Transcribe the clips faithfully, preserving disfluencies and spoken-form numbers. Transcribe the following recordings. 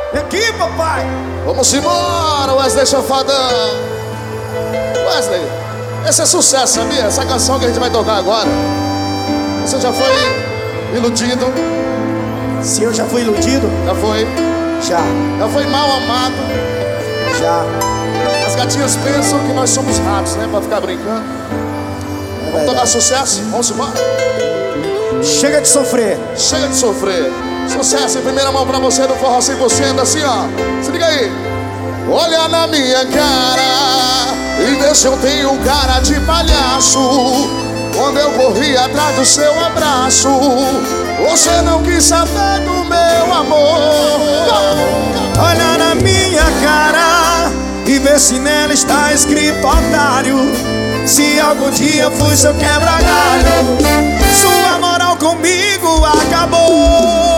Vem aqui, papai. Vamos embora, Wesley Safadão. Wesley, esse é sucesso, sabia? Essa canção que a gente vai tocar agora. Você já foi iludido? Se eu já fui iludido? Já foi? Já. Já foi mal amado? Já. As gatinhas pensam que nós somos ratos, né? Pra ficar brincando. É. Vamos tocar sucesso? Vamos embora? Chega de sofrer. Chega de sofrer. Sucesso em primeira mão pra você do Forró cem por cento, assim ó. Se liga aí. Olha na minha cara e vê se eu tenho cara de palhaço. Quando eu corri atrás do seu abraço, você não quis saber do meu amor. Olha na minha cara e vê se nela está escrito otário. Se algum dia fui seu quebra-galho, sua moral comigo acabou.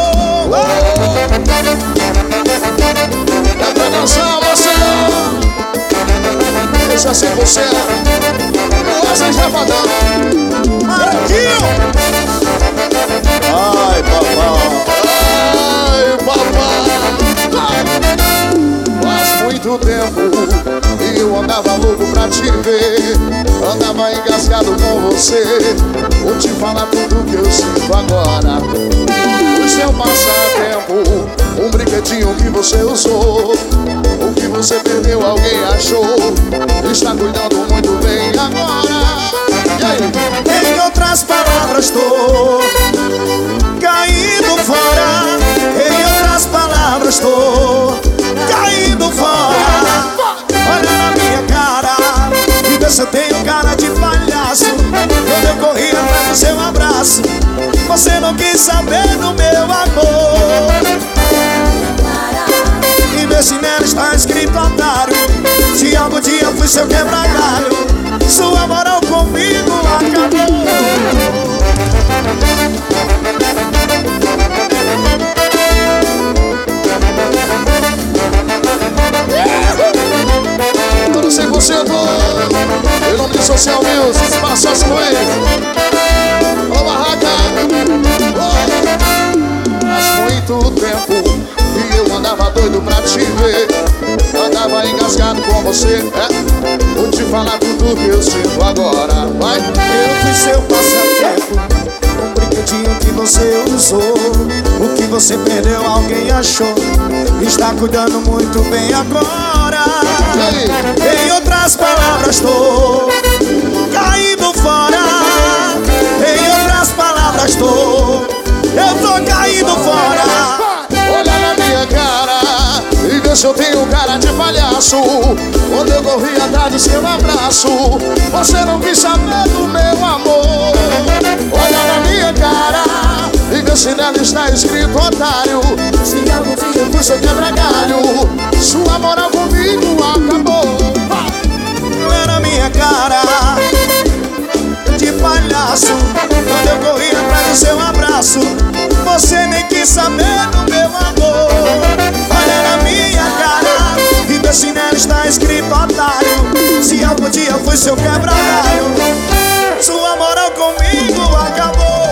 Dá pra dançar, você deixa cem por cento. Wesley Safadão. Marquinho. Ai, papai. Ai, papai. Faz muito tempo e eu andava louco pra te ver. Andava engasgado com você. Vou te falar tudo que eu sinto agora. O seu passatempo, um brinquedinho que você usou, o que você perdeu alguém achou. Está cuidando muito bem agora. E aí? Em outras palavras, tô caindo fora. Em outras palavras, tô caindo fora. Olha na minha cara e vê se eu tenho cara de palhaço. Quando eu corri atrás do seu abraço, você não quis saber do meu amor. E vê se nela está escrito otário. Se algum dia fui seu quebra-galho, sua moral comigo acabou. Tudo cem por cento. Em nome de Social Music, Espaço as Coisas. Alô, Barraca. Faz muito tempo e eu andava doido pra te ver. Andava engasgado com você, é? Vou te falar tudo que eu sinto agora. Vai. Eu fui seu passatempo, um brinquedinho que você usou, o que você perdeu alguém achou. Está cuidando muito bem agora. Em outras palavras, tô caindo fora. Em outras palavras, tô eu tô caindo fora. Olha na minha cara e vê se eu tenho cara de palhaço. Quando eu corri atrás do seu abraço, você não quis saber do meu amor. Olha na minha cara e vê se nela está escrito otário. Se algum dia fui seu quebra-galho, sua moral comigo acabou. Olha na minha cara de palhaço. Quando eu corri atrás do seu abraço, você nem quis saber do meu amor. Olha na minha cara e vê se nela está escrito otário. Se algum dia fui seu quebra-galho, sua moral comigo acabou.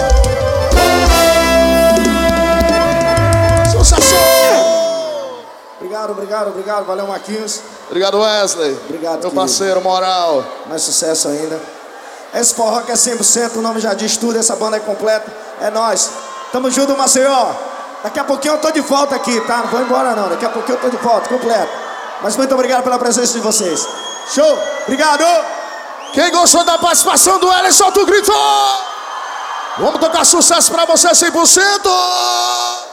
Sucesso! Obrigado, obrigado, obrigado. Valeu, Marquinhos. Obrigado, Wesley. Obrigado, meu querido. parceiro, moral. Mais sucesso ainda. Esse forró que é cem por cento, o nome já diz tudo, essa banda é completa. É nóis. Tamo junto, Maceió. Daqui a pouquinho eu tô de volta aqui, tá? Não vou embora não, daqui a pouquinho eu tô de volta, completo. Mas muito obrigado pela presença de vocês. Show, obrigado. Quem gostou da participação do Ellen, solta o grito. Vamos tocar sucesso pra você cem por cento.